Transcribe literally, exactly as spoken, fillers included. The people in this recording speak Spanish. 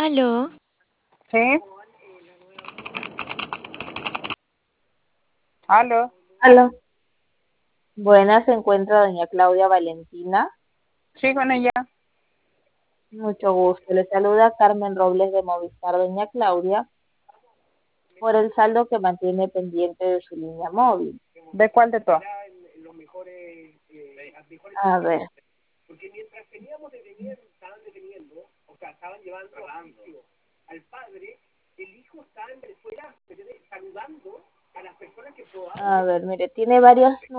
Aló, Sí, aló. Aló. Buenas, se encuentra doña Claudia Valentina. Sí, con ella. Mucho gusto. Le saluda Carmen Robles de Movistar. Doña Claudia, por el saldo que mantiene pendiente de su línea móvil. ¿De cuál de todo? A ver, a ver, mire, tiene varios